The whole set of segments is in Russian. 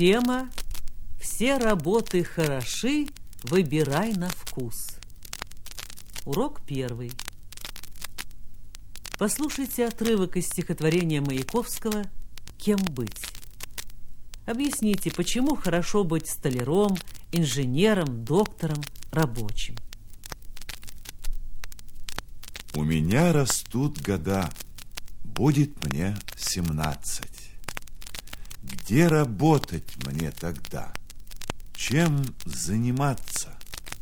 Тема «Все работы хороши, выбирай на вкус». Урок 1. Послушайте отрывок из стихотворения Маяковского «Кем быть?». Объясните, почему хорошо быть столяром, инженером, доктором, рабочим. У меня растут года, будет мне 17. Где работать мне тогда? Чем заниматься?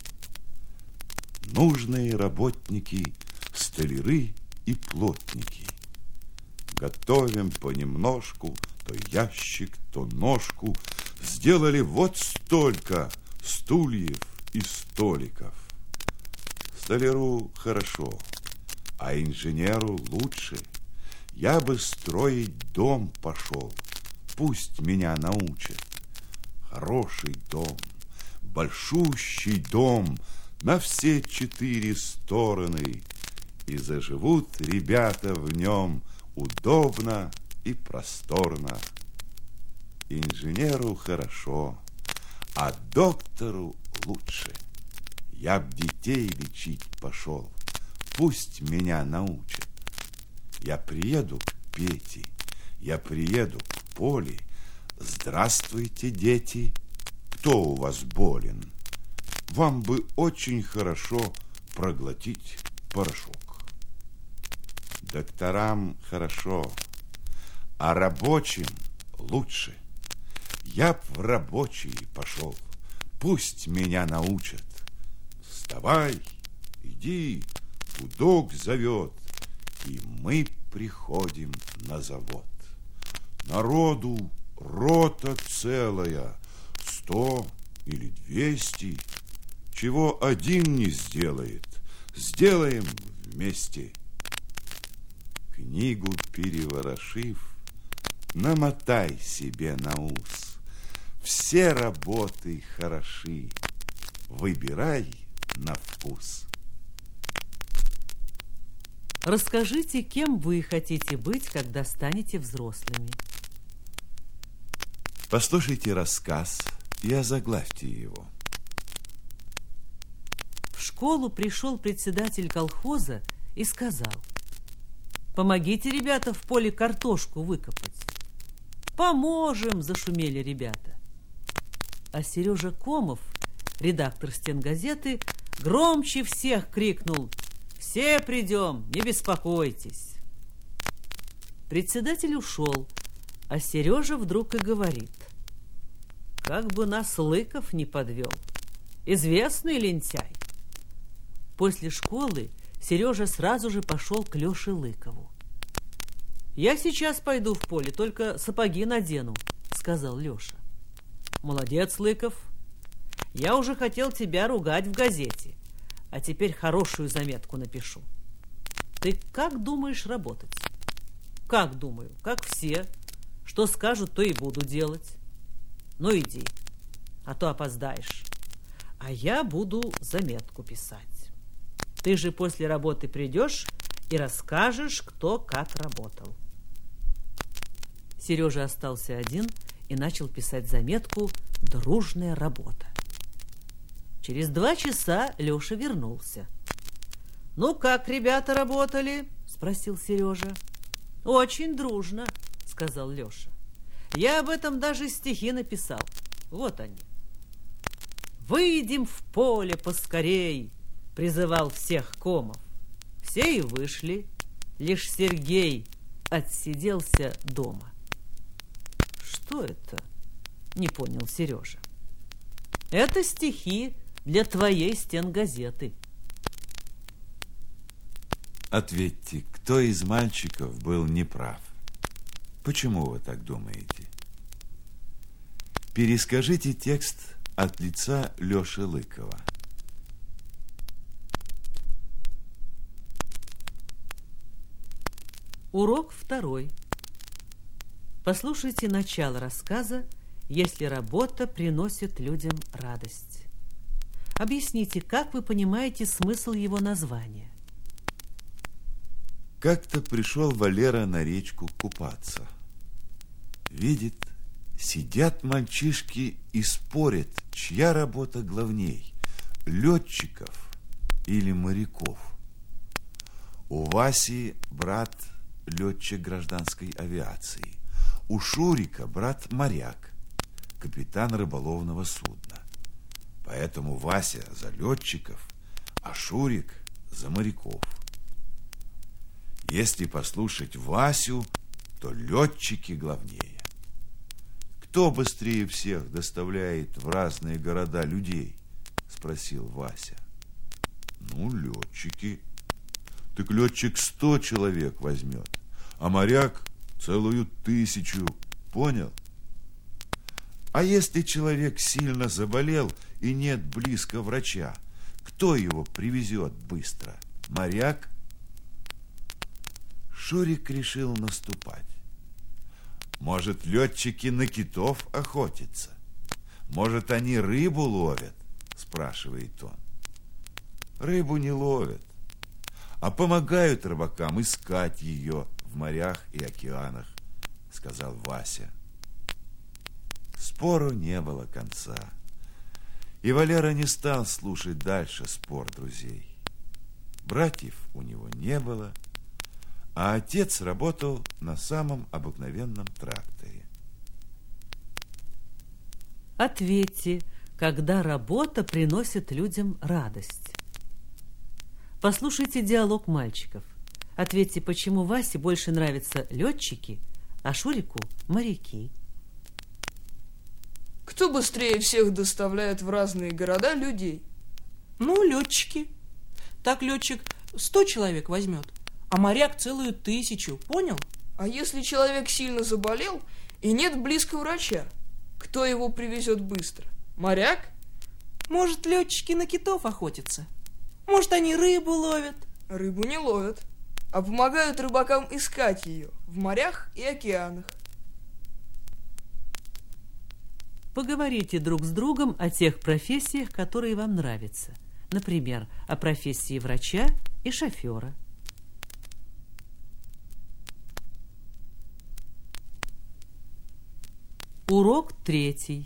Нужные работники, столяры и плотники. Готовим понемножку, то ящик, то ножку. Сделали вот столько стульев и столиков. Столяру хорошо, а инженеру лучше. Я бы строить дом пошел, пусть меня научат. Хороший дом, большущий дом на все 4 стороны. И заживут ребята в нем удобно и просторно. Инженеру хорошо, а доктору лучше. Я б детей лечить пошел, пусть меня научат. Я приеду к Пете, я приеду к Поле. Здравствуйте, дети, кто у вас болен? Вам бы очень хорошо проглотить порошок. Докторам хорошо, а рабочим лучше. Я б в рабочие пошел, пусть меня научат. Вставай, иди, гудок зовет, и мы приходим на завод. Народу рота целая, 100 или 200. Чего один не сделает, сделаем вместе. Книгу переворошив, намотай себе на ус. Все работы хороши, выбирай на вкус. Расскажите, кем вы хотите быть, когда станете взрослыми. Послушайте рассказ и озаглавьте его. В школу пришел председатель колхоза и сказал: «Помогите, ребята, в поле картошку выкопать». «Поможем!» – зашумели ребята. А Сережа Комов, редактор стенгазеты, громче всех крикнул: «Все придем, не беспокойтесь». Председатель ушел, а Сережа вдруг и говорит: «Как бы нас Лыков не подвел, известный лентяй». После школы Сережа сразу же пошел к Леше Лыкову. «Я сейчас пойду в поле, только сапоги надену», — сказал Леша. «Молодец, Лыков. Я уже хотел тебя ругать в газете, а теперь хорошую заметку напишу. Ты как думаешь работать?» «Как думаю, как все. Что скажут, то и буду делать». «Ну, иди, а то опоздаешь. А я буду заметку писать. Ты же после работы придешь и расскажешь, кто как работал». Сережа остался один и начал писать заметку «Дружная работа». Через 2 часа Леша вернулся. «Ну, как ребята работали?» – спросил Сережа. «Очень дружно», – сказал Леша. «Я об этом даже стихи написал. Вот они. «Выйдем в поле поскорей», – призывал всех Комов. Все и вышли, лишь Сергей отсиделся дома. «Что это?» – не понял Сережа. «Это стихи для твоей стенгазеты». Ответьте, кто из мальчиков был неправ? Почему вы так думаете? Перескажите текст от лица Леши Лыкова. Урок 2. Послушайте начало рассказа «Если работа приносит людям радость». Объясните, как вы понимаете смысл его названия. Как-то пришел Валера на речку купаться. Видит, Сидят мальчишки и спорят, чья работа главней, летчиков или моряков. У Васи брат летчик гражданской авиации, у Шурика брат моряк, капитан рыболовного судна. Поэтому Вася за летчиков, а Шурик за моряков. Если послушать Васю, то летчики главнее. Кто быстрее всех доставляет в разные города людей? Спросил Вася. Ну, летчики. Так летчик 100 человек возьмет, а моряк целую 1000. Понял? А если человек сильно заболел и нет близко врача, кто его привезет быстро? Моряк? Шурик решил наступать. Может, летчики на китов охотятся? Может, они рыбу ловят? Спрашивает он. Рыбу не ловят, а помогают рыбакам искать ее в морях и океанах, сказал Вася. Спору не было конца, и Валера не стал слушать дальше спор друзей. Братьев у него не было, а отец работал на самом обыкновенном тракторе. Ответьте, когда работа приносит людям радость. Послушайте диалог мальчиков. Ответьте, почему Васе больше нравятся летчики, а Шурику моряки. Кто быстрее всех доставляет в разные города людей? Ну, летчики. Так летчик 100 человек возьмет, а моряк целую 1000, понял? А если человек сильно заболел и нет близкого врача, кто его привезет быстро? Моряк? Может, летчики на китов охотятся? Может, они рыбу ловят? Рыбу не ловят, а помогают рыбакам искать ее в морях и океанах. Поговорите друг с другом о тех профессиях, которые вам нравятся. Например, о профессии врача и шофера. Урок 3.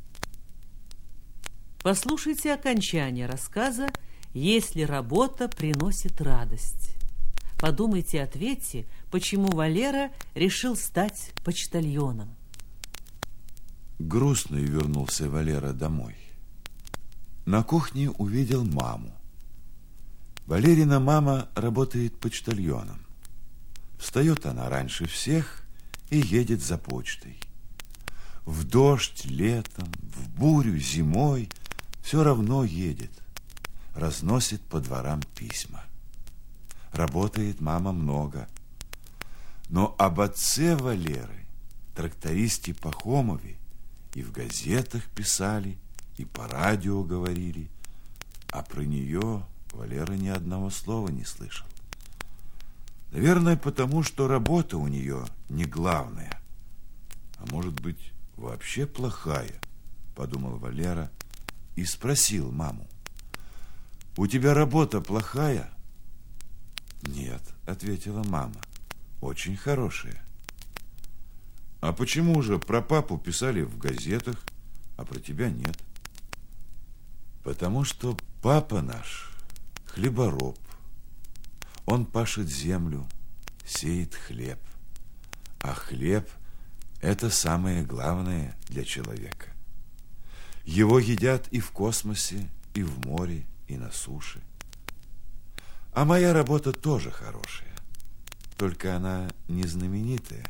Послушайте окончание рассказа «Если работа приносит радость». Подумайте и ответьте, почему Валера решил стать почтальоном. Грустный вернулся Валера домой. На кухне увидел маму. Валерина мама работает почтальоном. Встает она раньше всех и едет за почтой. В дождь летом, в бурю зимой все равно едет. Разносит по дворам письма. Работает мама много. Но об отце Валеры, трактористе Пахомове, и в газетах писали, и по радио говорили, а про нее Валера ни одного слова не слышал. Наверное, потому что работа у нее не главная, а может быть, вообще плохая, подумал Валера и спросил маму: у тебя работа плохая? Нет, ответила мама, очень хорошая. А почему же про папу писали в газетах, а про тебя нет? Потому что папа наш хлебороб. Он пашет землю, сеет хлеб. А хлеб – это самое главное для человека. Его едят и в космосе, и в море, и на суше. А моя работа тоже хорошая, только она не знаменитая.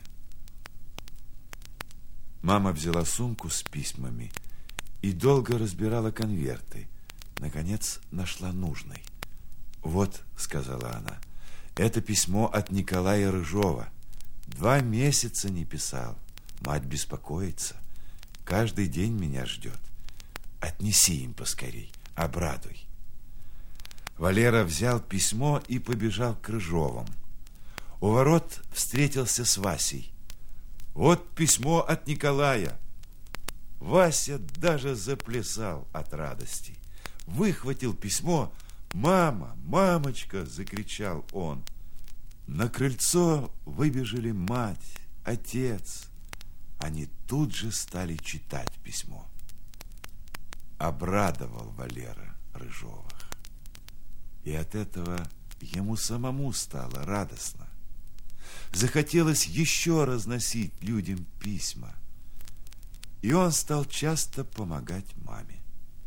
Мама взяла сумку с письмами и долго разбирала конверты. Наконец нашла нужный. «Вот», — сказала она, — «это письмо от Николая Рыжова. 2 месяца не писал. Мать беспокоится. Каждый день меня ждет. Отнеси им поскорей, обрадуй». Валера взял письмо и побежал к Рыжовым. У ворот встретился с Васей. «Вот письмо от Николая». Вася даже заплясал от радости. Выхватил письмо. «Мама, мамочка!» – закричал он. На крыльцо выбежали мать, отец. они тут же стали читать письмо. Обрадовал Валера Рыжовых. И от этого ему самому стало радостно. Захотелось еще разносить людям письма. И он стал часто помогать маме.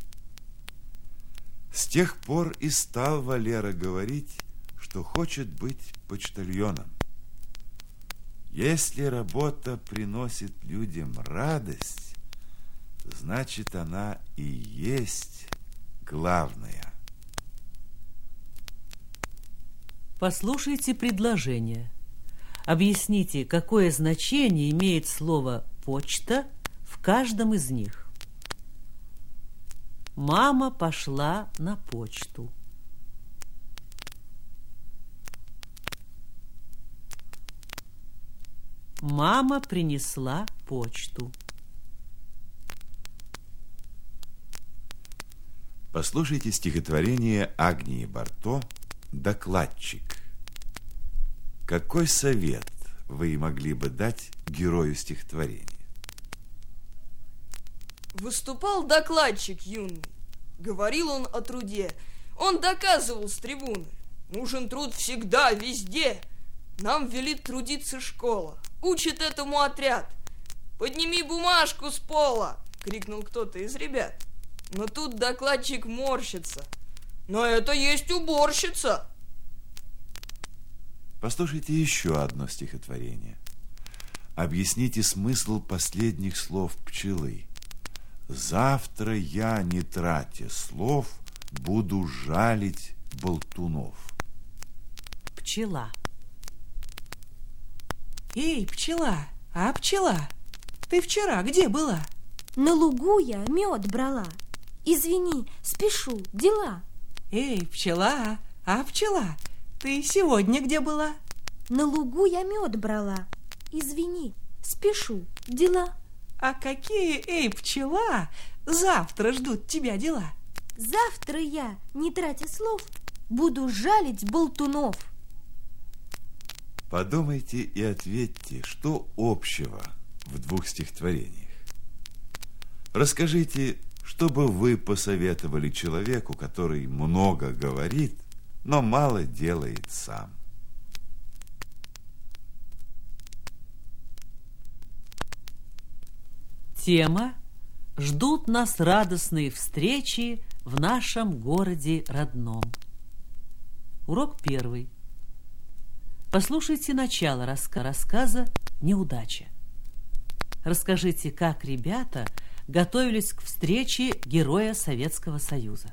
С тех пор и стал Валера говорить, что хочет быть почтальоном. Если работа приносит людям радость, значит, она и есть главная. Послушайте предложение. Объясните, какое значение имеет слово «почта» в каждом из них. Мама пошла на почту. Мама принесла почту. Послушайте стихотворение Агнии Барто «Докладчик». Какой совет вы могли бы дать герою стихотворения? Выступал докладчик юный. Говорил он о труде. Он доказывал с трибуны. Нужен труд всегда, везде. Нам велит трудиться школа. Учит этому отряд. «Подними бумажку с пола!» — крикнул кто-то из ребят. Но тут докладчик морщится. «Но это есть уборщица!» Послушайте еще одно стихотворение. Объясните смысл последних слов пчелы. «Завтра я, не тратя слов, буду жалить болтунов». Пчела. Эй, пчела, пчела, ты вчера где была? На лугу я мед брала. Извини, спешу, дела. Эй, пчела, пчела, ты сегодня где была? На лугу я мед брала. Извини, спешу, дела. А какие, эй, пчела, завтра ждут тебя дела? Завтра я, не тратя слов, буду жалить болтунов. Подумайте и ответьте, что общего в двух стихотворениях. Расскажите, что бы вы посоветовали человеку, который много говорит, но мало делает сам. Тема «Ждут нас радостные встречи в нашем городе родном». Урок 1. Послушайте начало рассказа «Неудача». Расскажите, как ребята готовились к встрече героя Советского Союза.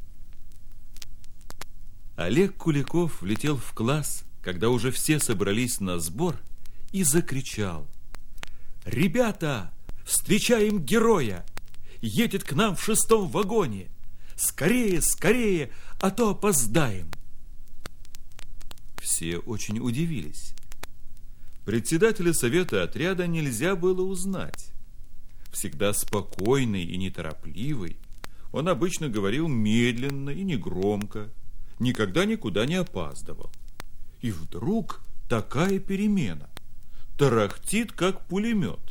Олег Куликов влетел в класс, когда уже все собрались на сбор, и закричал: «Ребята, встречаем героя! Едет к нам в 6-м вагоне! Скорее, скорее, а то опоздаем!» Все очень удивились. Председателя совета отряда нельзя было узнать. Всегда спокойный и неторопливый, он обычно говорил медленно и негромко, никогда никуда не опаздывал. И вдруг такая перемена. Тарахтит, как пулемет.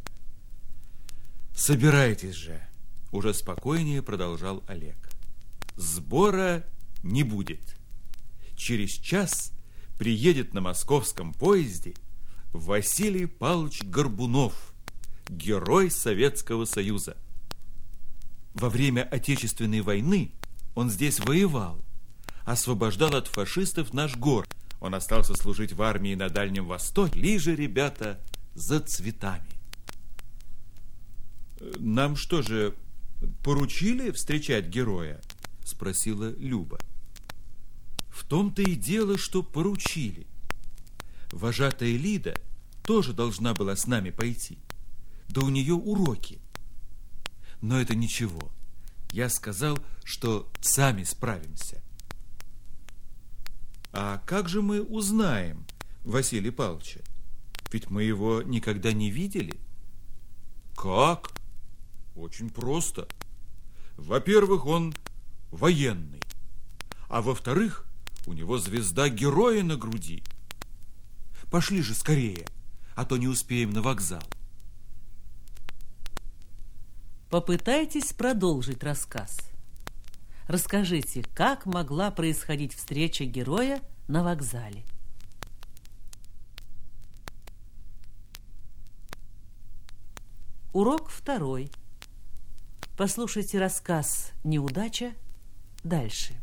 «Собирайтесь же», — уже спокойнее продолжал Олег. «Сбора не будет. Через час приедет на московском поезде Василий Павлович Горбунов, герой Советского Союза. Во время Отечественной войны он здесь воевал, освобождал от фашистов наш город. Он остался служить в армии на Дальнем Востоке. Ближе, ребята, за цветами». «Нам что же, поручили встречать героя?» — спросила Люба. «В том-то и дело, что поручили. Вожатая Лида тоже должна была с нами пойти. Да у нее уроки. Но это ничего. Я сказал, что сами справимся». «А как же мы узнаем Василия Павловича? Ведь мы его никогда не видели». «Как? Очень просто. Во-первых, он военный. А во-вторых, у него звезда героя на груди. Пошли же скорее, а то не успеем на вокзал». Попытайтесь продолжить рассказ. Расскажите, как могла происходить встреча героя на вокзале. Урок 2. Послушайте рассказ «Неудача» дальше.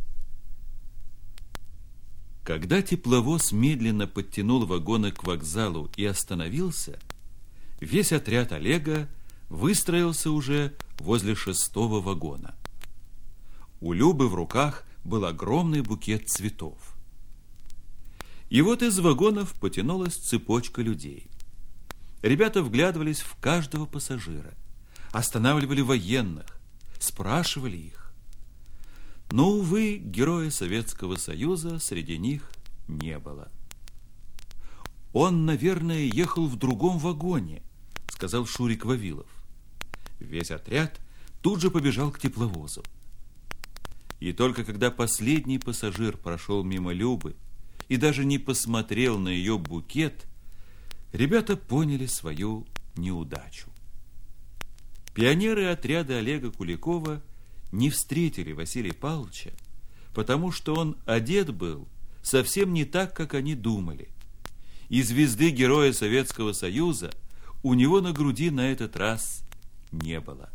Когда тепловоз медленно подтянул вагоны к вокзалу и остановился, весь отряд Олега выстроился уже возле 6-го вагона. У Любы в руках был огромный букет цветов. И вот из вагонов потянулась цепочка людей. Ребята вглядывались в каждого пассажира, останавливали военных, спрашивали их. Но, увы, героя Советского Союза среди них не было. «Он, наверное, ехал в другом вагоне», — сказал Шурик Вавилов. Весь отряд тут же побежал к тепловозу. И только когда последний пассажир прошел мимо Любы и даже не посмотрел на ее букет, ребята поняли свою неудачу. Пионеры отряда Олега Куликова не встретили Василия Павловича, потому что он одет был совсем не так, как они думали. И звезды Героя Советского Союза у него на груди на этот раз не было.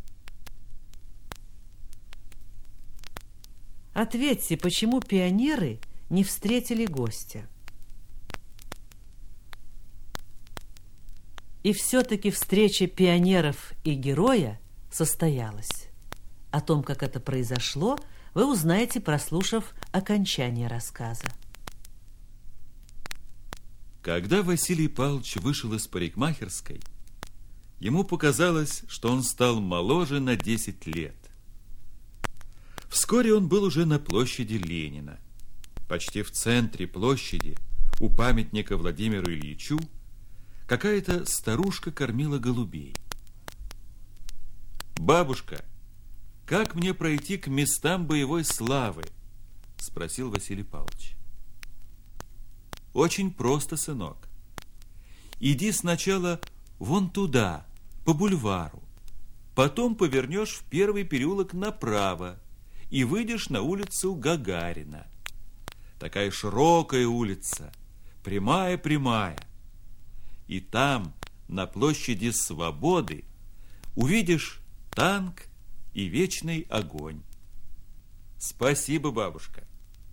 Ответьте, почему пионеры не встретили гостя? И все-таки встреча пионеров и героя состоялась. О том, как это произошло, вы узнаете, прослушав окончание рассказа. Когда Василий Павлович вышел из парикмахерской, ему показалось, что он стал моложе на 10 лет. Вскоре он был уже на площади Ленина. Почти в центре площади, у памятника Владимиру Ильичу, какая-то старушка кормила голубей. «Бабушка, как мне пройти к местам боевой славы?» – спросил Василий Павлович. «Очень просто, сынок. Иди сначала вон туда, по бульвару. Потом повернешь в первый переулок направо и выйдешь на улицу Гагарина. Такая широкая улица, прямая-прямая. И там, на площади Свободы, увидишь танк и вечный огонь. Спасибо, бабушка».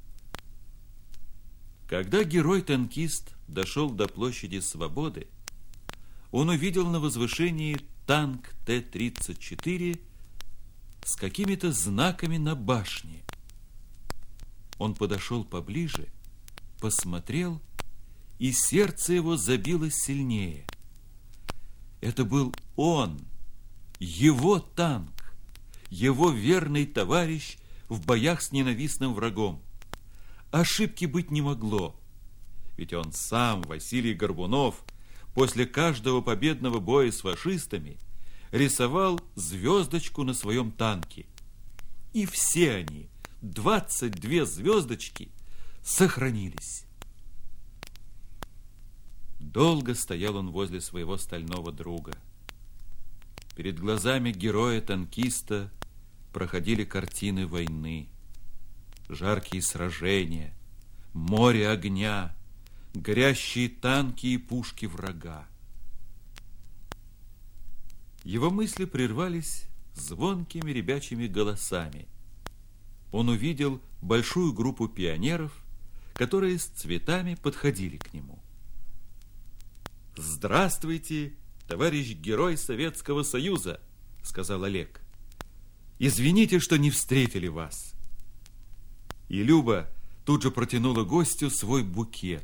Когда герой-танкист дошел до площади Свободы, он увидел на возвышении танк Т-34 с какими-то знаками на башне. Он подошел поближе, посмотрел, и сердце его забилось сильнее. Это был он, его танк, его верный товарищ в боях с ненавистным врагом. Ошибки быть не могло, ведь он сам, Василий Горбунов, после каждого победного боя с фашистами рисовал звездочку на своем танке. И все они, 22 звездочки, сохранились. Долго стоял он возле своего стального друга. Перед глазами героя-танкиста проходили картины войны. Жаркие сражения, море огня, горящие танки и пушки врага. Его мысли прервались звонкими ребячими голосами. Он увидел большую группу пионеров, которые с цветами подходили к нему. «Здравствуйте, товарищ Герой Советского Союза», — сказал Олег. «Извините, что не встретили вас». И Люба тут же протянула гостю свой букет.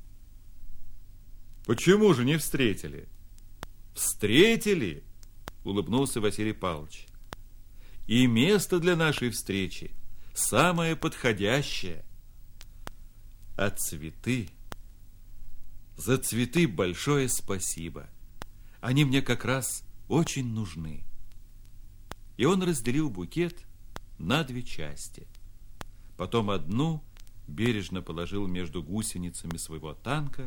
«Почему же не встретили?» «Встретили», — улыбнулся Василий Павлович. «И место для нашей встречи самое подходящее. А цветы... За цветы большое спасибо. Они мне как раз очень нужны». И он разделил букет на 2 части. Потом одну бережно положил между гусеницами своего танка,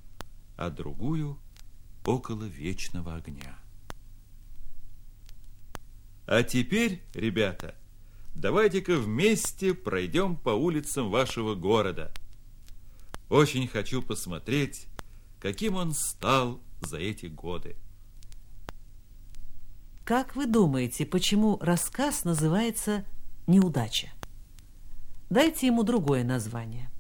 а другую около вечного огня. А теперь, ребята, давайте-ка вместе пройдем по улицам вашего города. Очень хочу посмотреть, каким он стал за эти годы. Как вы думаете, почему рассказ называется «Неудача»? Дайте ему другое название.